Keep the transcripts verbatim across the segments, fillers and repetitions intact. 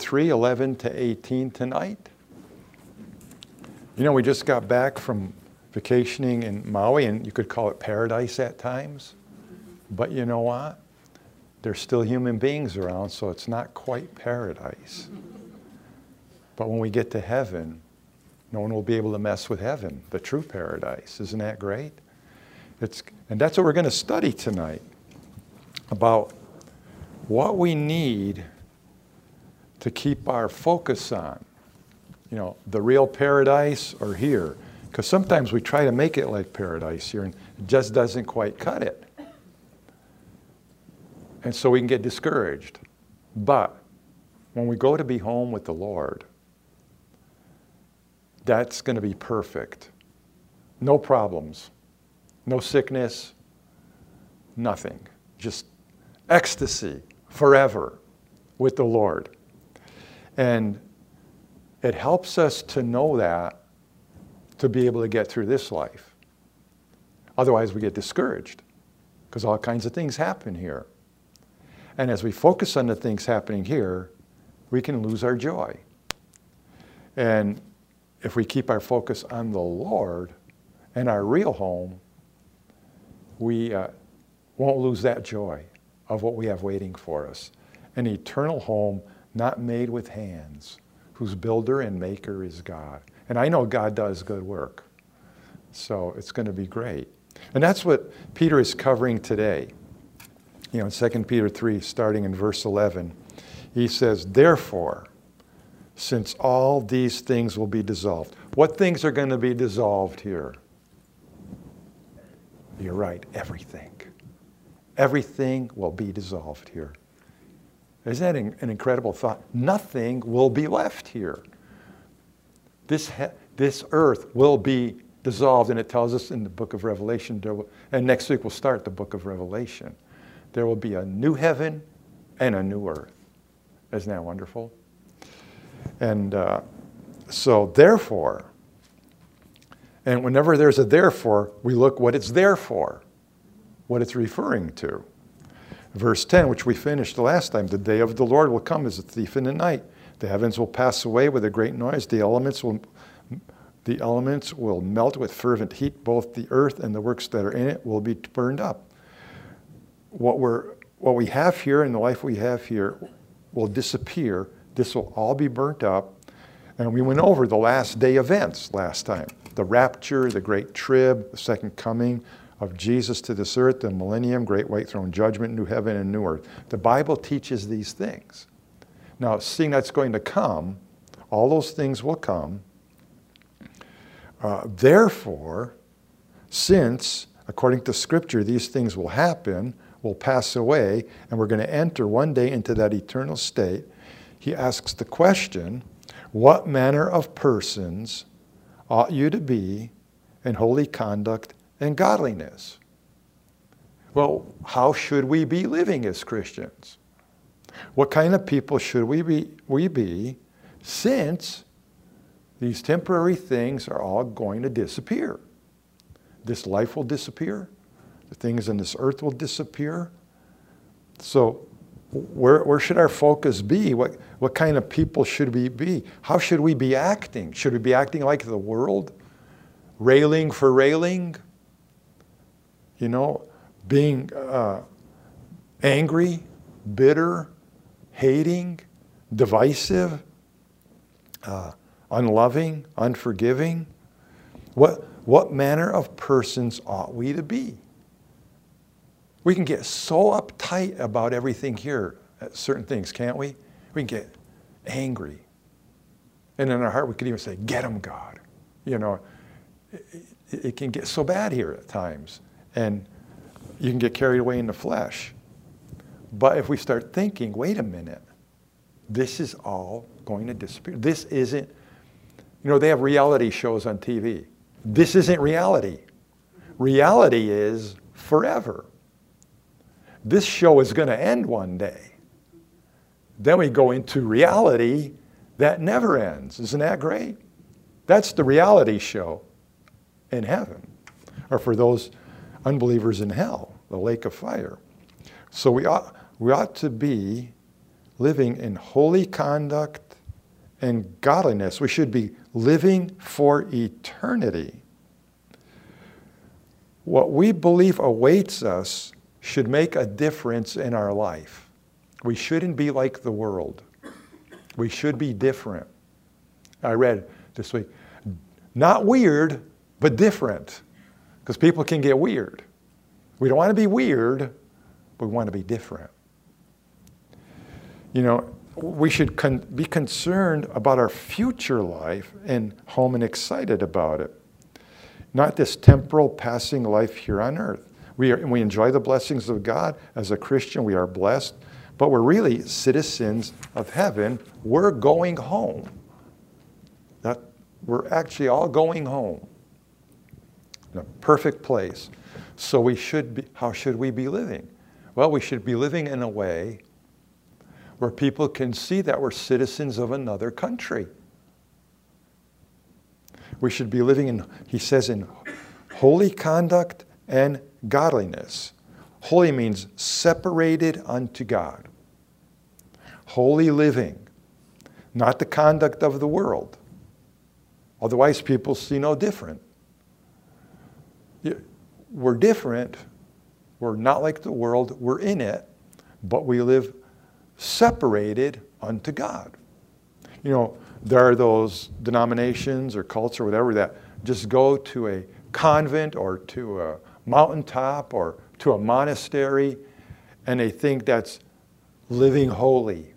three, eleven to eighteen tonight. You know, we just got back from vacationing in Maui, and you could call it paradise at times. But you know what? There's still human beings around, so it's not quite paradise. But when we get to heaven, no one will be able to mess with heaven, the true paradise. Isn't that great? It's, and that's what we're going to study tonight, about what we need to keep our focus on. You know, the real paradise or here. Because sometimes we try to make it like paradise here, and it just doesn't quite cut it. And so we can get discouraged. But when we go to be home with the Lord, that's going to be perfect. No problems, no sickness, nothing. Just ecstasy forever with the Lord. And it helps us to know that, to be able to get through this life. Otherwise we get discouraged because all kinds of things happen here. And as we focus on the things happening here, we can lose our joy. And if we keep our focus on the Lord and our real home, we uh, won't lose that joy of what we have waiting for us. An eternal home not made with hands, whose builder and maker is God. And I know God does good work. So it's going to be great. And that's what Peter is covering today. You know, in Second Peter three, starting in verse eleven, he says, therefore, since all these things will be dissolved. What things are going to be dissolved here? You're right, everything. Everything will be dissolved here. Isn't that an incredible thought? Nothing will be left here. This, he- this earth will be dissolved, and it tells us in the book of Revelation, there will, and next week we'll start the book of Revelation. There will be a new heaven and a new earth. Isn't that wonderful? And uh, so therefore, and whenever there's a therefore, we look what it's there for, what it's referring to. Verse ten, which we finished the last time, the day of the Lord will come as a thief in the night. The heavens will pass away with a great noise. The elements will, the elements will melt with fervent heat. Both the earth and the works that are in it will be burned up. What we're, what we have here and the life we have here will disappear. This will all be burnt up. And we went over the last day events last time. The rapture, the great trib, the second coming of Jesus to this earth, the millennium, great white throne judgment, new heaven and new earth. The Bible teaches these things. Now, seeing that's going to come, all those things will come. Uh, therefore, since, according to Scripture, these things will happen, will pass away, and we're going to enter one day into that eternal state, he asks the question, what manner of persons ought you to be in holy conduct and godliness? Well, how should we be living as Christians? What kind of people should we be, we be since these temporary things are all going to disappear? This life will disappear. The things on this earth will disappear. So where, where should our focus be? What, what kind of people should we be? How should we be acting? Should we be acting like the world? Railing for railing? You know, being uh, angry, bitter, hating, divisive, uh, unloving, unforgiving? What, what manner of persons ought we to be? We can get so uptight about everything here, at certain things, can't we? We can get angry. And in our heart, we could even say, get them, God. You know, it, it can get so bad here at times. And you can get carried away in the flesh. But if we start thinking, wait a minute, this is all going to disappear. This isn't, you know, they have reality shows on T V. This isn't reality. Reality is forever. This show is going to end one day. Then we go into reality that never ends. Isn't that great? That's the reality show in heaven. Or for those unbelievers in hell, the lake of fire. So we ought, we ought to be living in holy conduct and godliness. We should be living for eternity. What we believe awaits us should make a difference in our life. We shouldn't be like the world. We should be different. I read this week, not weird, but different. Because people can get weird. We don't want to be weird, but we want to be different. You know, we should con- be concerned about our future life and home and excited about it. Not this temporal passing life here on earth. We, are, we enjoy the blessings of God. As a Christian, we are blessed, but we're really citizens of heaven. We're going home. That, we're actually all going home. In a perfect place. So we should be, how should we be living? Well, we should be living in a way where people can see that we're citizens of another country. We should be living in, he says, in holy conduct and godliness. Holy means separated unto God. Holy living, not the conduct of the world. Otherwise, people see no different. We're different. We're not like the world. We're in it, but we live separated unto God. You know, there are those denominations or cults or whatever that just go to a convent or to a mountaintop or to a monastery, and they think that's living holy.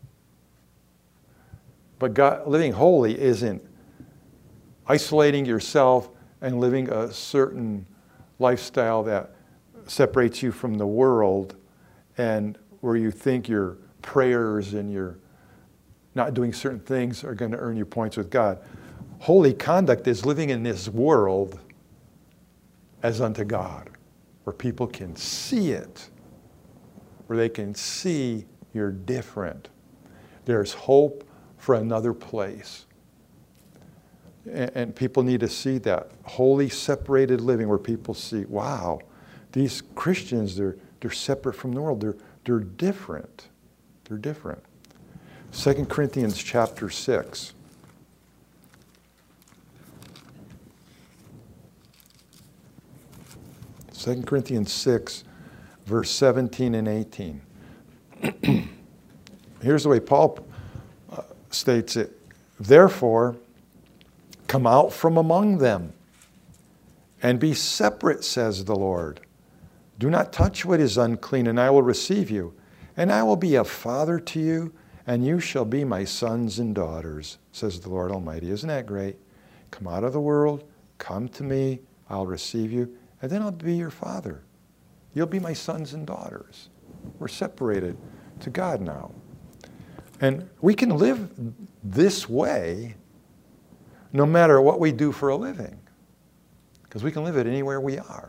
But God, living holy isn't isolating yourself and living a certain lifestyle that separates you from the world and where you think your prayers and your not doing certain things are going to earn you points with God. Holy conduct is living in this world as unto God, where people can see it, where they can see you're different. There's hope for another place. And, and people need to see that holy separated living where people see, wow, these Christians, they're, they're separate from the world. They're, they're different. They're different. Second Corinthians chapter six. Second Corinthians six, verse seventeen and eighteen. Here's the way Paul uh, states it. Therefore, come out from among them and be separate, says the Lord. Do not touch what is unclean, and I will receive you. And I will be a father to you, and you shall be my sons and daughters, says the Lord Almighty. Isn't that great? Come out of the world, come to me, I'll receive you, and then I'll be your father. You'll be my sons and daughters. We're separated to God now. And we can live this way no matter what we do for a living, because we can live it anywhere we are.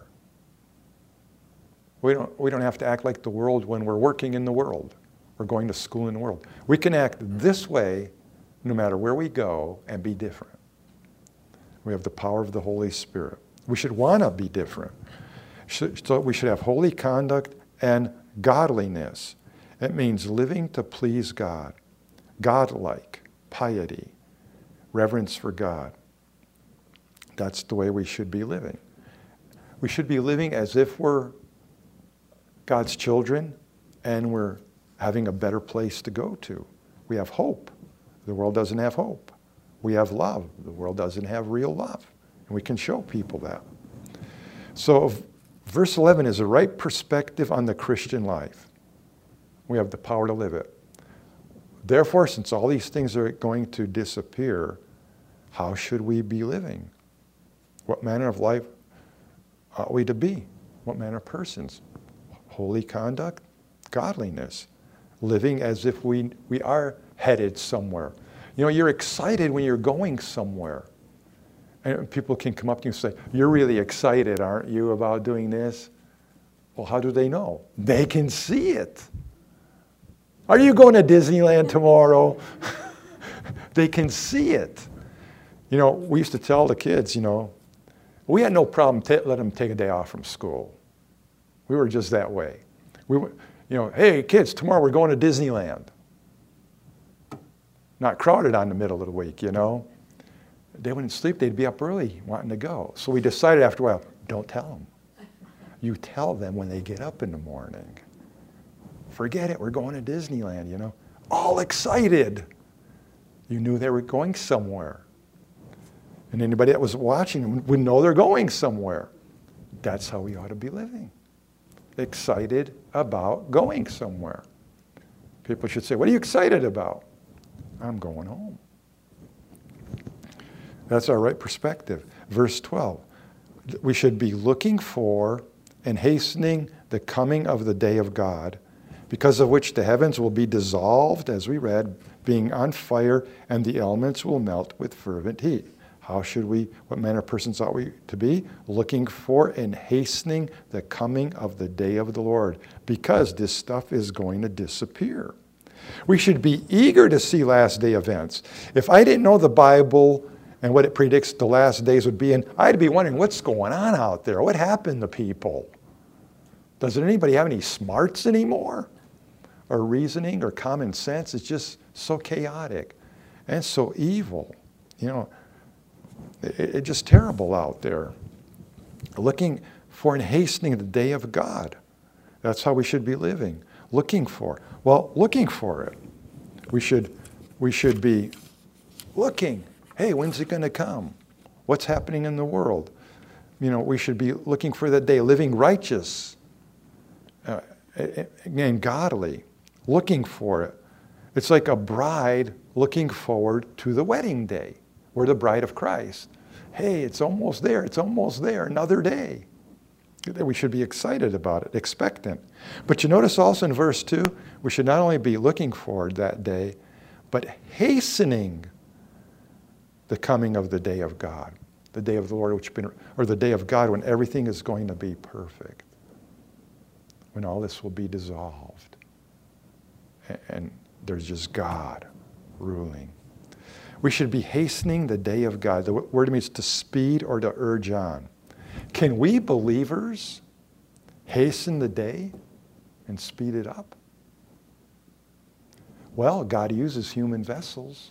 We don't, we don't have to act like the world when we're working in the world. We're going to school in the world. We can act this way no matter where we go and be different. We have the power of the Holy Spirit. We should want to be different. So we should have holy conduct and godliness. It means living to please God. God-like, piety, reverence for God. That's the way we should be living. We should be living as if we're God's children, and we're having a better place to go to. We have hope. The world doesn't have hope. We have love. The world doesn't have real love. And we can show people that. So verse eleven is the right perspective on the Christian life. We have the power to live it. Therefore, since all these things are going to disappear, how should we be living? What manner of life ought we to be? What manner of persons? Holy conduct, godliness, living as if we, we are headed somewhere. You know, you're excited when you're going somewhere. And people can come up to you and say, you're really excited, aren't you, about doing this? Well, how do they know? They can see it. Are you going to Disneyland tomorrow? They can see it. You know, we used to tell the kids, you know, we had no problem t- letting them take a day off from school. We were just that way. We were, you know, hey, kids, tomorrow we're going to Disneyland. not crowded on the middle of the week, you know. They wouldn't sleep, they'd be up early wanting to go. So we decided after a while, don't tell them. You tell them when they get up in the morning. Forget it, we're going to Disneyland, you know. All excited. You knew they were going somewhere. And anybody that was watching them would know they're going somewhere. That's how we ought to be living. Excited about going somewhere. People should say, what are you excited about? I'm going home. That's our right perspective. Verse twelve, we should be looking for and hastening the coming of the day of God, because of which the heavens will be dissolved, as we read, being on fire, and the elements will melt with fervent heat. How should we, what manner of persons ought we to be? Looking for and hastening the coming of the day of the Lord, because this stuff is going to disappear. We should be eager to see last day events. If I didn't know the Bible and what it predicts the last days would be, and I'd be wondering what's going on out there. What happened to people? Does anybody have any smarts anymore? Or reasoning or common sense? It's just so chaotic and so evil. You know, it's it just terrible out there. Looking for and hastening the day of God. That's how we should be living. Looking for. Well, looking for it. We should, we should be looking. Hey, when's it going to come? What's happening in the world? You know, we should be looking for that day, living righteous uh, and godly, looking for it. It's like a bride looking forward to the wedding day. We're the bride of Christ. Hey, it's almost there. It's almost there. Another day. We should be excited about it, expectant. But you notice also in verse two, we should not only be looking forward that day, but hastening the coming of the day of God, the day of the Lord, which been, or the day of God when everything is going to be perfect, when all this will be dissolved, and, and there's just God ruling. We should be hastening the day of God. The word means to speed or to urge on. Can we believers hasten the day and speed it up? Well, God uses human vessels.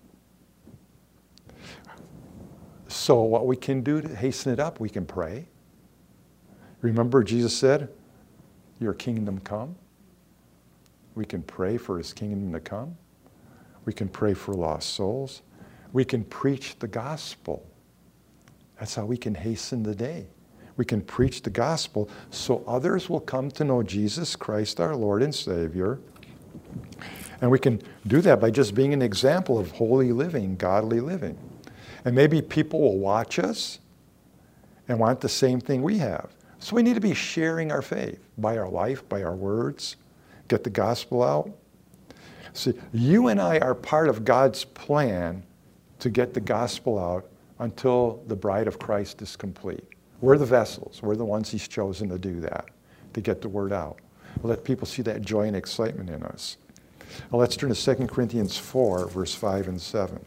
So what we can do to hasten it up, we can pray. Remember Jesus said, your kingdom come. We can pray for his kingdom to come. We can pray for lost souls. We can preach the gospel. That's how we can hasten the day. We can preach the gospel so others will come to know Jesus Christ, our Lord and Savior. And we can do that by just being an example of holy living, godly living. And maybe people will watch us and want the same thing we have. So we need to be sharing our faith by our life, by our words, get the gospel out. See, you and I are part of God's plan to get the gospel out until the bride of Christ is complete. We're the vessels. We're the ones he's chosen to do that, to get the word out. Let people see that joy and excitement in us. Well, let's turn to Second Corinthians four, verse five and seven.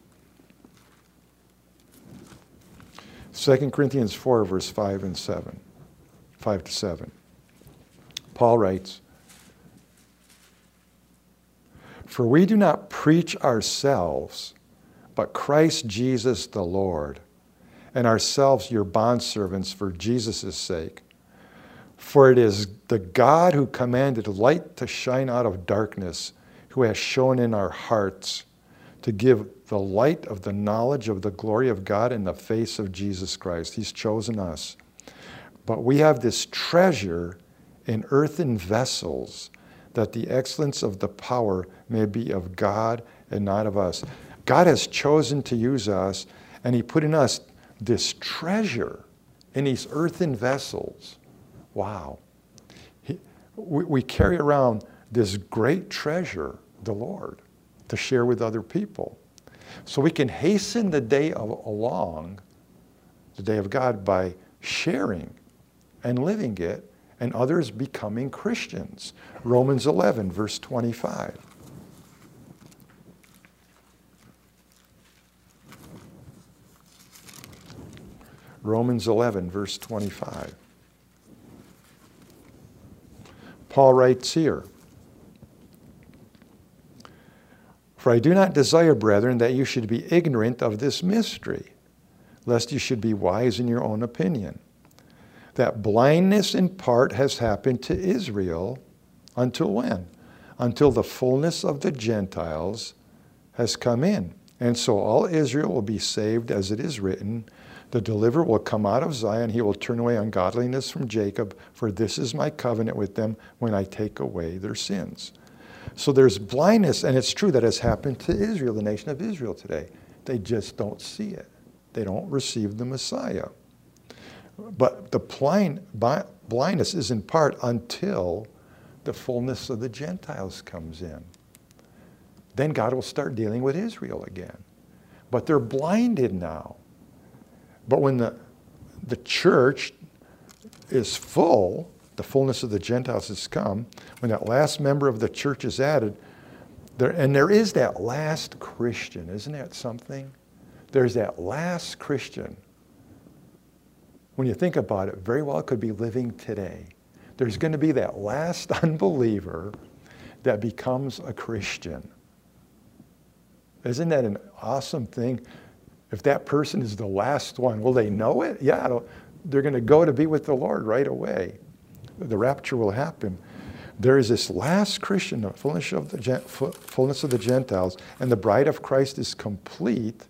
Second Corinthians four, verse five and seven. five to seven. Paul writes, for we do not preach ourselves, but Christ Jesus the Lord, and ourselves your bondservants for Jesus' sake. For it is the God who commanded light to shine out of darkness, who has shown in our hearts to give the light of the knowledge of the glory of God in the face of Jesus Christ. He's chosen us. But we have this treasure in earthen vessels, that the excellence of the power may be of God and not of us. God has chosen to use us, and he put in us this treasure in these earthen vessels. Wow. He, we, we carry around this great treasure, the Lord, to share with other people. So we can hasten the day of, along, the day of God, by sharing and living it, and others becoming Christians. Romans eleven, verse twenty-five. Romans eleven, verse twenty-five. Paul writes here, For I do not desire, brethren, that you should be ignorant of this mystery, lest you should be wise in your own opinion. That blindness in part has happened to Israel until when? Until the fullness of the Gentiles has come in. And so all Israel will be saved, as it is written, the deliverer will come out of Zion, he will turn away ungodliness from Jacob, for this is my covenant with them when I take away their sins. So there's blindness, and it's true that has happened to Israel, the nation of Israel today. They just don't see it. They don't receive the Messiah. But the blind, blindness is in part until the fullness of the Gentiles comes in. Then God will start dealing with Israel again. But they're blinded now. But when the, the church is full, the fullness of the Gentiles has come, when that last member of the church is added, there, and there is that last Christian, isn't that something? There's that last Christian. When you think about it, very well could be living today. There's going to be that last unbeliever that becomes a Christian. Isn't that an awesome thing? If that person is the last one, will they know it? Yeah, they're going to go to be with the Lord right away. The rapture will happen. There is this last Christian, the fullness of the, fullness of the Gentiles, and the bride of Christ is complete.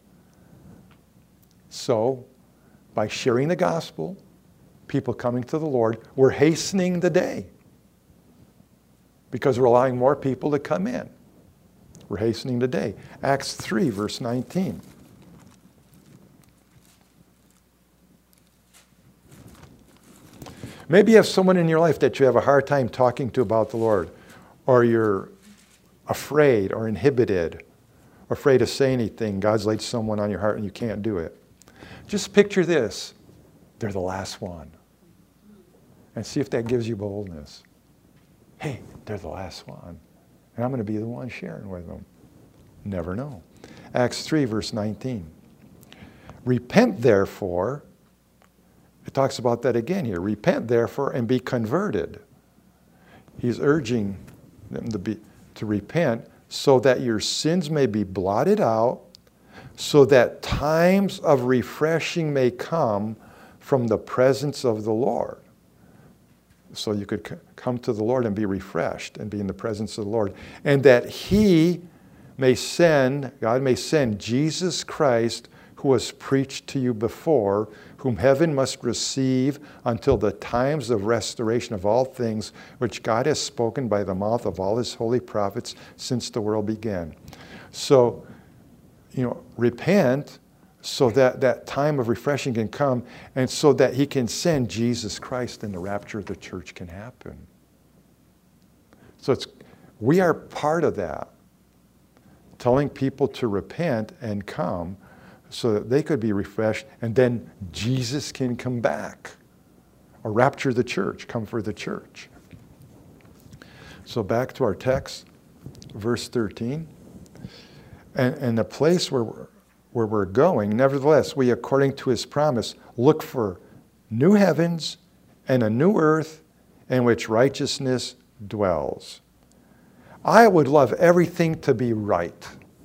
So, by sharing the gospel, people coming to the Lord, we're hastening the day because we're allowing more people to come in. We're hastening the day. Acts three, verse nineteen. Maybe you have someone in your life that you have a hard time talking to about the Lord, or you're afraid or inhibited, or afraid to say anything. God's laid someone on your heart and you can't do it. Just picture this. They're the last one. And see if that gives you boldness. Hey, they're the last one. And I'm going to be the one sharing with them. Never know. Acts three, verse nineteen. Repent, therefore. It talks about that again here. Repent, therefore, and be converted. He's urging them to, be, to repent so that your sins may be blotted out, so that times of refreshing may come from the presence of the Lord. So you could c- come to the Lord and be refreshed and be in the presence of the Lord. And that He may send, God may send Jesus Christ, who was preached to you before, whom heaven must receive until the times of restoration of all things, which God has spoken by the mouth of all His holy prophets since the world began. So, you know, repent so that that time of refreshing can come, and so that He can send Jesus Christ and the rapture of the church can happen. So it's, we are part of that, telling people to repent and come so that they could be refreshed, and then Jesus can come back or rapture the church, come for the church. So back to our text, verse thirteen. And, and the place where we're, where we're going, nevertheless, we, according to His promise, look for new heavens and a new earth in which righteousness dwells. I would love everything to be right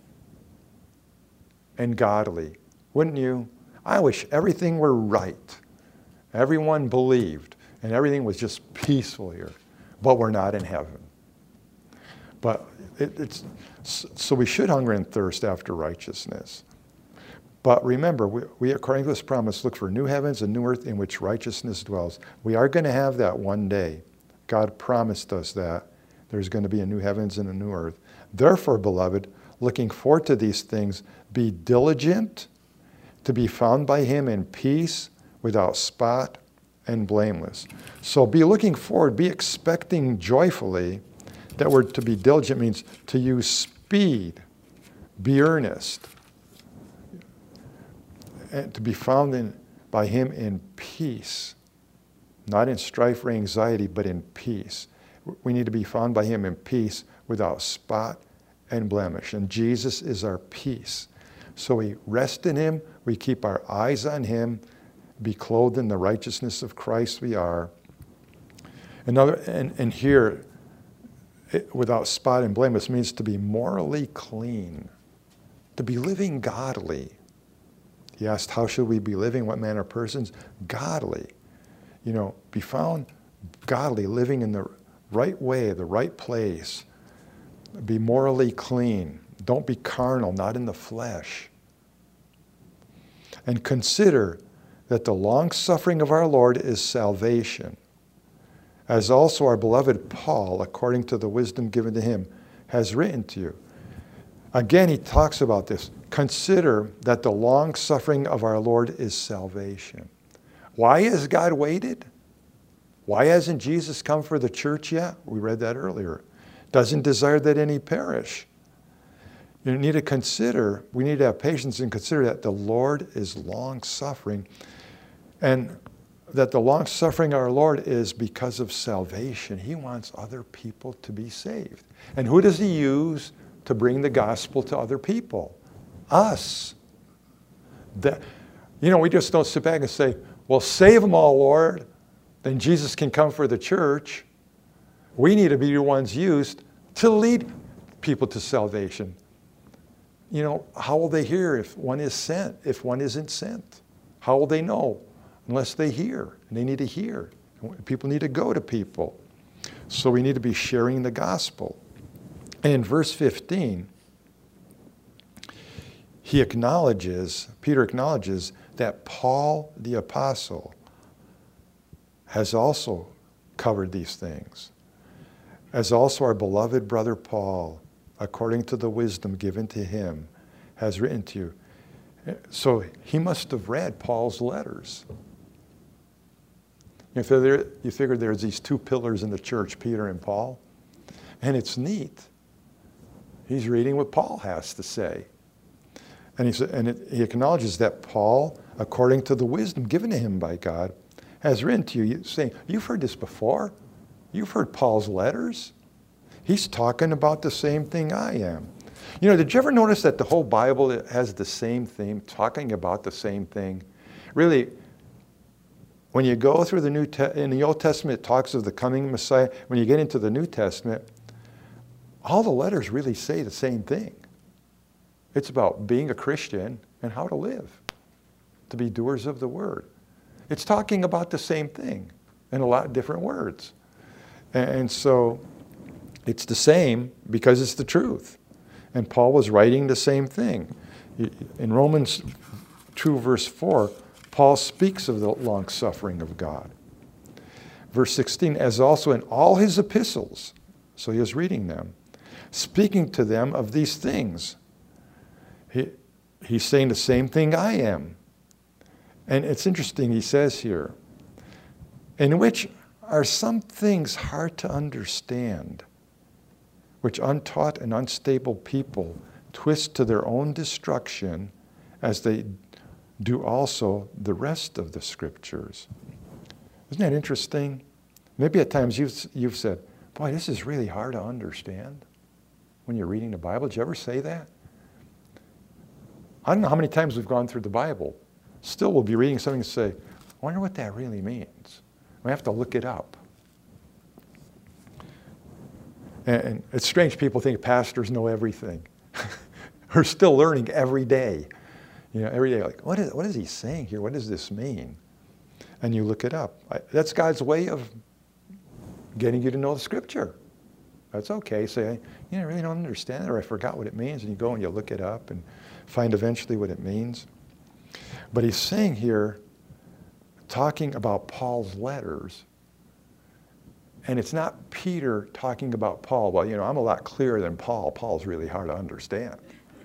and godly, wouldn't you? I wish everything were right. Everyone believed, and everything was just peaceful here. But we're not in heaven. But it, it's so we should hunger and thirst after righteousness. But remember, we, we, according to His promise, look for new heavens and new earth in which righteousness dwells. We are going to have that one day. God promised us that. There's going to be a new heavens and a new earth. Therefore, beloved, looking forward to these things, be diligent to be found by Him in peace, without spot and blameless. So be looking forward, be expecting joyfully. That word to be diligent means to use speed, be earnest, and to be found in, by Him in peace, not in strife or anxiety, but in peace. We need to be found by Him in peace, without spot and blemish. And Jesus is our peace. So we rest in Him, we keep our eyes on Him, be clothed in the righteousness of Christ we are. Another, and, and here, it, without spot and blameless means to be morally clean, to be living godly. He asked, how should we be living? What manner of persons? Godly. You know, be found godly, living in the right way, the right place. Be morally clean. Don't be carnal, not in the flesh. And consider that the long suffering of our Lord is salvation, as also our beloved Paul, according to the wisdom given to him, has written to you. Again, he talks about this. Consider that the long suffering of our Lord is salvation. Why has God waited? Why hasn't Jesus come for the church yet? We read that earlier. Doesn't desire that any perish. You need to consider, we need to have patience and consider that the Lord is long-suffering, and that the long-suffering of our Lord is because of salvation. He wants other people to be saved. And who does he use to bring the gospel to other people? Us. That, you know, we just don't sit back and say, well, save them all, Lord. Then Jesus can come for the church. We need to be the ones used to lead people to salvation. You know, how will they hear if one is sent, if one isn't sent? How will they know? Unless they hear. And they need to hear. People need to go to people. So we need to be sharing the gospel. And in verse fifteen, he acknowledges, Peter acknowledges that Paul the apostle has also covered these things, as also our beloved brother Paul, according to the wisdom given to him, has written to you. So he must have read Paul's letters. You figure, you figure there's these two pillars in the church, Peter and Paul, and it's neat. He's reading what Paul has to say. And, he's, and it, he acknowledges that Paul, according to the wisdom given to him by God, has written to you, saying, you've heard this before. You've heard Paul's letters. He's talking about the same thing I am. You know, did you ever notice that the whole Bible has the same theme, talking about the same thing? Really, when you go through the New Te- in the Old Testament, it talks of the coming Messiah. When you get into the New Testament, all the letters really say the same thing. It's about being a Christian and how to live, to be doers of the word. It's talking about the same thing in a lot of different words. And so it's the same because it's the truth. And Paul was writing the same thing. In Romans two, verse four, Paul speaks of the long suffering of God. Verse sixteen, as also in all his epistles, so he is reading them, speaking to them of these things. He, he's saying the same thing I am. And it's interesting, he says here, in which are some things hard to understand, which untaught and unstable people twist to their own destruction, as they do also the rest of the scriptures. Isn't that interesting? Maybe at times you've, you've said, boy, this is really hard to understand when you're reading the Bible. Did you ever say that? I don't know how many times we've gone through the Bible. Still, we'll be reading something and say, I wonder what that really means. We have to look it up. And, and it's strange, people think pastors know everything. We're still learning every day. You know, every day, like, what is, what is he saying here? What does this mean? And you look it up. I, that's God's way of getting you to know the scripture. That's okay. Say, you know, I really don't understand it, or I forgot what it means. And you go and you look it up and find eventually what it means. But he's saying here, talking about Paul's letters, and it's not Peter talking about Paul. Well, you know, I'm a lot clearer than Paul. Paul's really hard to understand.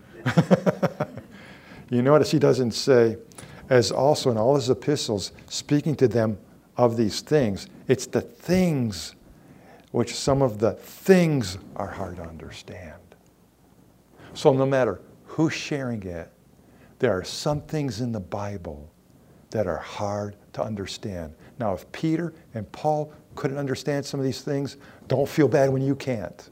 You notice he doesn't say, as also in all his epistles, speaking to them of these things. It's the things which some of the things are hard to understand. So no matter who's sharing it, there are some things in the Bible that are hard to understand. Now, if Peter and Paul couldn't understand some of these things, don't feel bad when you can't.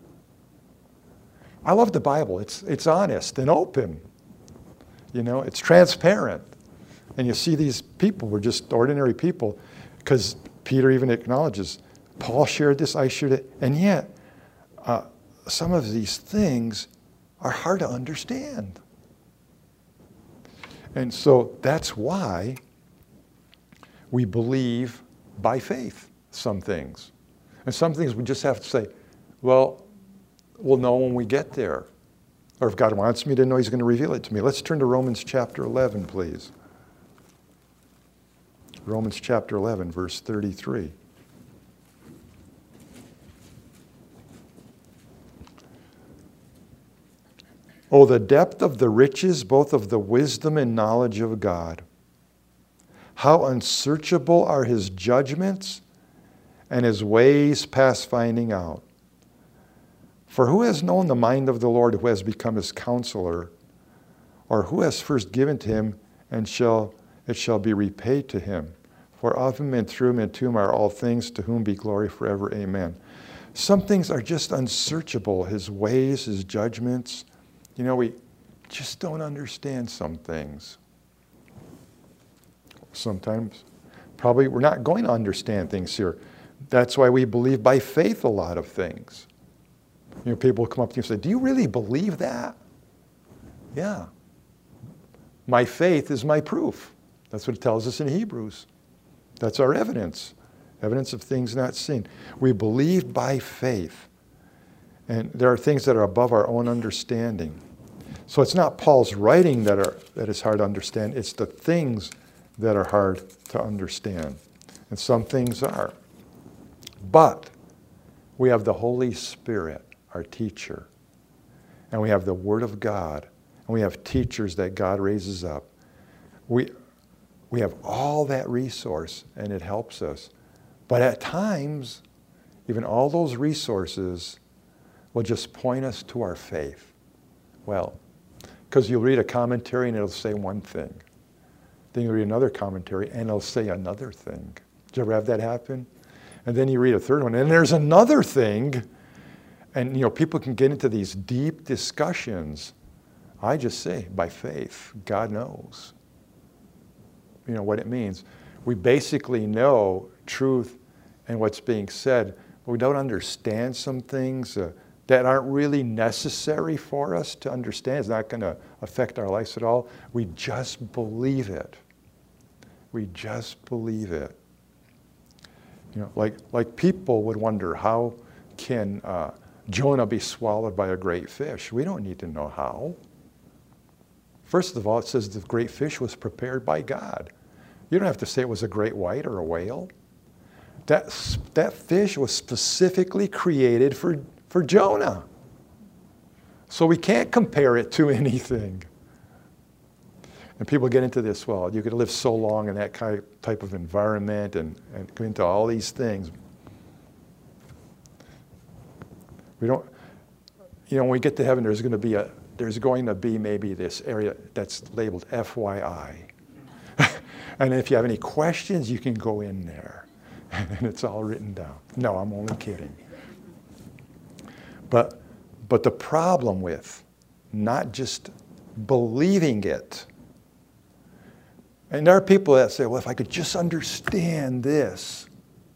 I love the Bible. It's, it's honest and open. You know, it's transparent. And you see these people were just ordinary people, because Peter even acknowledges, Paul shared this, I shared it, and yet uh, some of these things are hard to understand. And so that's why we believe by faith some things. And some things we just have to say, well, we'll know when we get there. Or if God wants me to know, he's going to reveal it to me. Let's turn to Romans chapter eleven, please. Romans chapter eleven, verse thirty-three. Oh, the depth of the riches, both of the wisdom and knowledge of God. How unsearchable are his judgments, and his ways past finding out. For who has known the mind of the Lord, who has become his counselor? Or who has first given to him, and shall it shall be repaid to him? For of him and through him and to him are all things, to whom be glory forever. Amen. Some things are just unsearchable. His ways, his judgments. You know, we just don't understand some things. Sometimes, probably we're not going to understand things here. That's why we believe by faith a lot of things. You know, people come up to you and say, do you really believe that? Yeah. My faith is my proof. That's what it tells us in Hebrews. That's our evidence. Evidence of things not seen. We believe by faith. And there are things that are above our own understanding. So it's not Paul's writing that are that is hard to understand. It's the things that are hard to understand. And some things are. But we have the Holy Spirit, our teacher. And we have the Word of God. And we have teachers that God raises up. We, we have all that resource, and it helps us. But at times, even all those resources will just point us to our faith. Well, because you'll read a commentary and it'll say one thing. Then you'll read another commentary and it'll say another thing. Did you ever have that happen? And then you read a third one and there's another thing. And, you know, people can get into these deep discussions. I just say, by faith, God knows. You know what it means. We basically know truth and what's being said, but we don't understand some things uh, that aren't really necessary for us to understand. It's not going to affect our lives at all. We just believe it. We just believe it. You know, like, like people would wonder, how can uh, Jonah be swallowed by a great fish? We don't need to know how. First of all, it says the great fish was prepared by God. You don't have to say it was a great white or a whale. That, that fish was specifically created for, for Jonah. So we can't compare it to anything. And people get into this, well, you could live so long in that kind of type of environment and, and go into all these things. We don't, you know, when we get to heaven, there's going to be a, there's going to be maybe this area that's labeled F Y I. And if you have any questions, you can go in there. And it's all written down. No, I'm only kidding. But, but the problem with not just believing it, and there are people that say, well, if I could just understand this,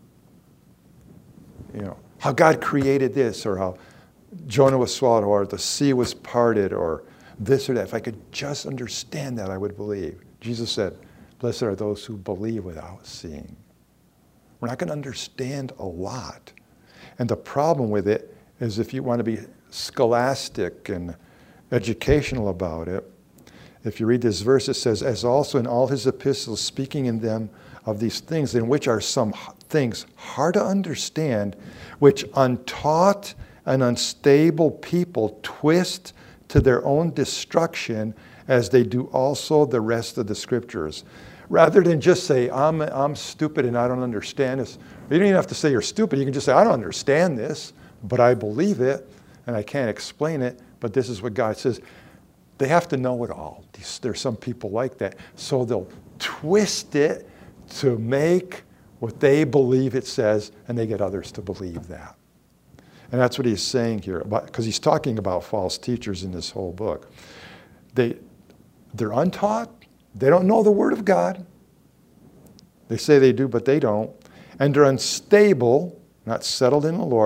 you know, how God created this, or how Jonah was swallowed, or the sea was parted, or this or that. If I could just understand that, I would believe. Jesus said, blessed are those who believe without seeing. We're not going to understand a lot. And the problem with it is if you want to be scholastic and educational about it, if you read this verse, it says, as also in all his epistles, speaking in them of these things, in which are some things hard to understand, which untaught and unstable people twist to their own destruction, as they do also the rest of the scriptures. Rather than just say, I'm, I'm stupid and I don't understand this. You don't even have to say you're stupid. You can just say, I don't understand this, but I believe it, and I can't explain it, but this is what God says. They have to know it all. There's some people like that. So they'll twist it to make what they believe it says, and they get others to believe that. And that's what he's saying here, because he's talking about false teachers in this whole book. They, they're untaught. They don't know the Word of God. They say they do, but they don't. And they're unstable, not settled in the Lord.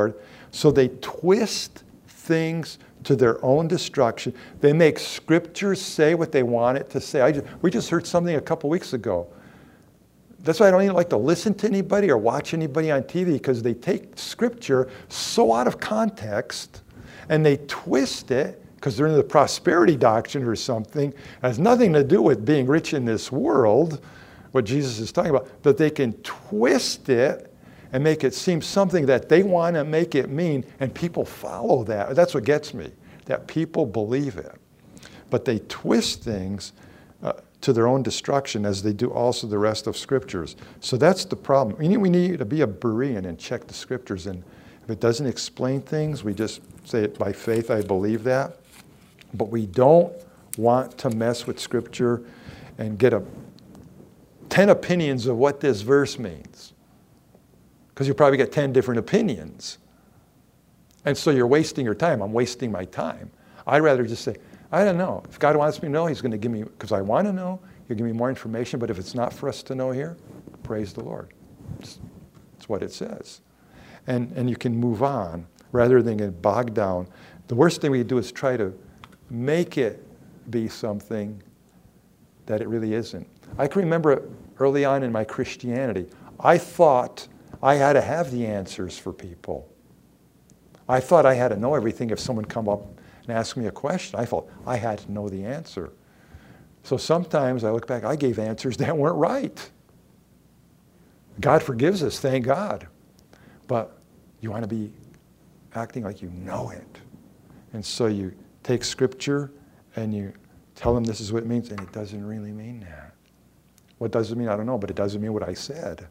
So they twist things to their own destruction. They make scriptures say what they want it to say. I just, we just heard something a couple weeks ago. That's why I don't even like to listen to anybody or watch anybody on T V, because they take scripture so out of context and they twist it because they're in the prosperity doctrine or something. It has nothing to do with being rich in this world, what Jesus is talking about, but they can twist it and make it seem something that they want to make it mean, and people follow that. That's what gets me, that people believe it. But they twist things uh, to their own destruction, as they do also the rest of scriptures. So that's the problem. We need, we need to be a Berean and check the scriptures, and if it doesn't explain things, we just say it by faith, I believe that. But we don't want to mess with scripture and get a ten opinions of what this verse means, because you probably get ten different opinions. And so you're wasting your time. I'm wasting my time. I'd rather just say, I don't know. If God wants me to know, he's going to give me, because I want to know, he'll give me more information. But if it's not for us to know here, praise the Lord. It's, it's what it says. And, and you can move on rather than get bogged down. The worst thing we do is try to make it be something that it really isn't. I can remember early on in my Christianity, I thought I had to have the answers for people. I thought I had to know everything. If someone come up and asked me a question, I thought I had to know the answer. So sometimes I look back, I gave answers that weren't right. God forgives us, thank God. But you want to be acting like you know it. And so you take scripture and you tell them this is what it means, and it doesn't really mean that. What does it mean? I don't know, but it doesn't mean what I said.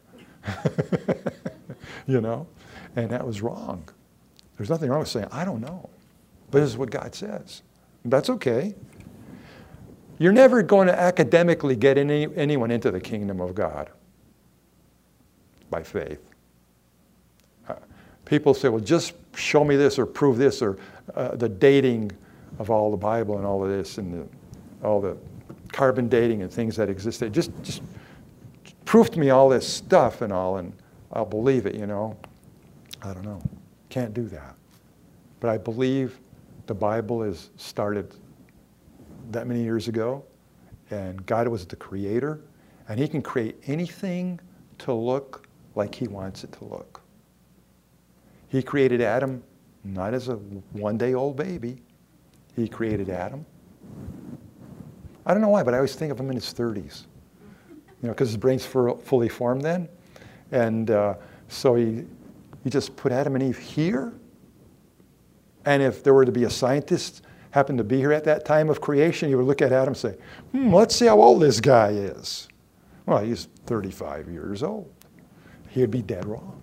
You know? And that was wrong. There's nothing wrong with saying, I don't know. But this is what God says. And that's okay. You're never going to academically get any, anyone into the kingdom of God by faith. Uh, people say, well, just show me this or prove this, or uh, the dating of all the Bible and all of this and the, all the carbon dating and things that exist. Just, just prove to me all this stuff and all, and I'll believe it, you know. I don't know. Can't do that. But I believe the Bible is started that many years ago, and God was the creator, and he can create anything to look like he wants it to look. He created Adam not as a one-day-old baby. He created Adam. I don't know why, but I always think of him in his thirties. You know, because his brain's fully formed then. And uh, so he, he just put Adam and Eve here. And if there were to be a scientist happened to be here at that time of creation, you would look at Adam and say, hmm, let's see how old this guy is. Well, he's thirty-five years old. He'd be dead wrong.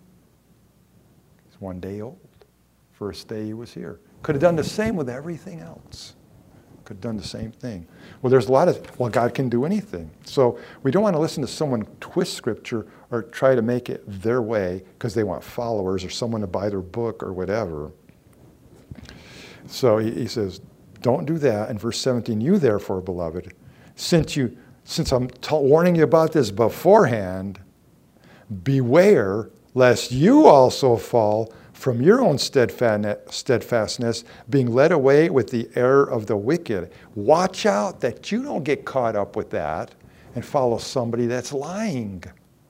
He's one day old. First day he was here. Could have done the same with everything else. Could have done the same thing. Well, there's a lot of, well, God can do anything. So we don't want to listen to someone twist scripture or try to make it their way because they want followers or someone to buy their book or whatever. So he, he says, don't do that. In verse seventeen, you therefore, beloved, since you, since I'm t- warning you about this beforehand, beware lest you also fall from your own steadfastness, being led away with the error of the wicked. Watch out that you don't get caught up with that and follow somebody that's lying.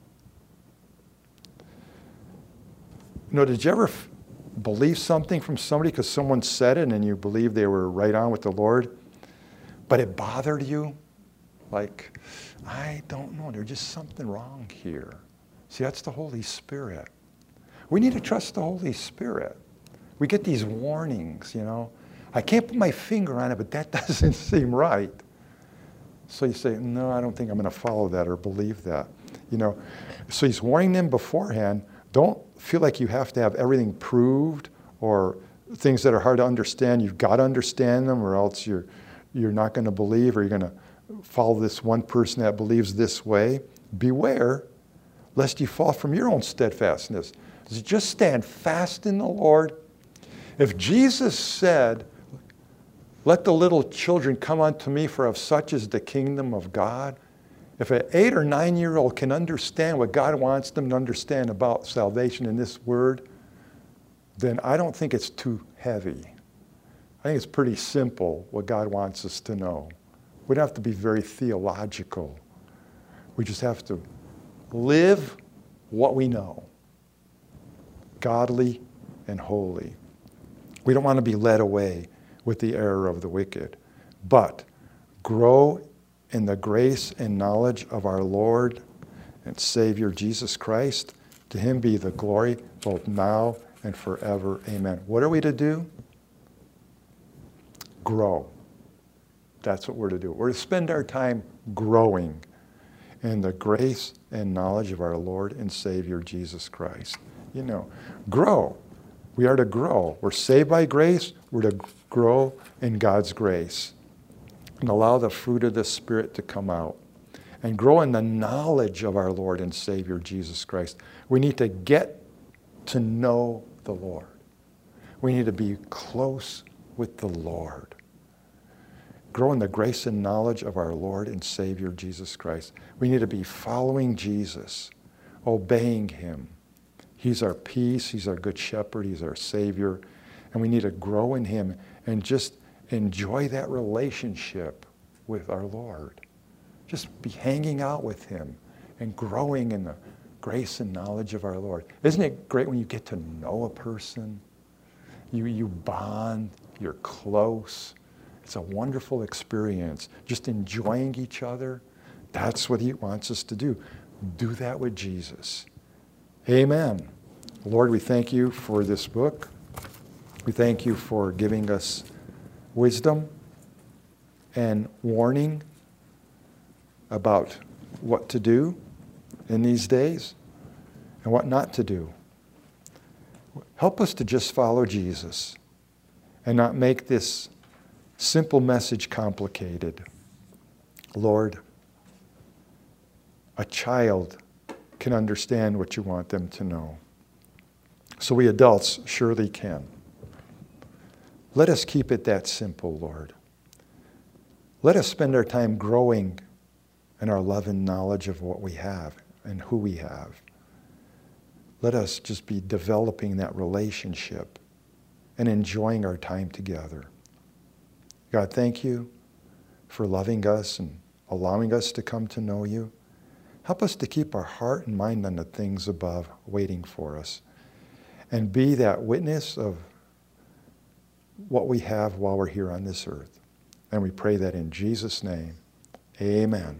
You know, did you ever f- believe something from somebody because someone said it and you believed they were right on with the Lord, but it bothered you? Like, I don't know, there's just something wrong here. See, that's the Holy Spirit. We need to trust the Holy Spirit. We get these warnings, you know. I can't put my finger on it, but that doesn't seem right. So you say, no, I don't think I'm going to follow that or believe that. You know, so he's warning them beforehand. Don't feel like you have to have everything proved or things that are hard to understand. You've got to understand them, or else you're you're not going to believe, or you're going to follow this one person that believes this way. Beware lest you fall from your own steadfastness. Just stand fast in the Lord. If Jesus said, let the little children come unto me, for of such is the kingdom of God. If an eight or nine-year-old can understand what God wants them to understand about salvation in this word, then I don't think it's too heavy. I think it's pretty simple what God wants us to know. We don't have to be very theological. We just have to live what we know, godly and holy. We don't want to be led away with the error of the wicked, but grow in the grace and knowledge of our Lord and Savior Jesus Christ. To him be the glory both now and forever. Amen. What are we to do? Grow. That's what we're to do. We're to spend our time growing in the grace and knowledge of our Lord and Savior Jesus Christ. You know, grow. We are to grow. We're saved by grace. We're to grow in God's grace and allow the fruit of the Spirit to come out and grow in the knowledge of our Lord and Savior Jesus Christ. We need to get to know the Lord. We need to be close with the Lord. Grow in the grace and knowledge of our Lord and Savior Jesus Christ. We need to be following Jesus, obeying him. He's our peace. He's our good shepherd. He's our Savior. And we need to grow in him and just enjoy that relationship with our Lord. Just be hanging out with him and growing in the grace and knowledge of our Lord. Isn't it great when you get to know a person? You, you bond, you're close. It's a wonderful experience. Just enjoying each other. That's what he wants us to do. Do that with Jesus. Amen. Lord, we thank you for this book. We thank you for giving us wisdom and warning about what to do in these days and what not to do. Help us to just follow Jesus and not make this simple message complicated. Lord, a child can understand what you want them to know. So we adults surely can. Let us keep it that simple, Lord. Let us spend our time growing in our love and knowledge of what we have and who we have. Let us just be developing that relationship and enjoying our time together. God, thank you for loving us and allowing us to come to know you. Help us to keep our heart and mind on the things above waiting for us and be that witness of what we have while we're here on this earth. And we pray that in Jesus' name. Amen.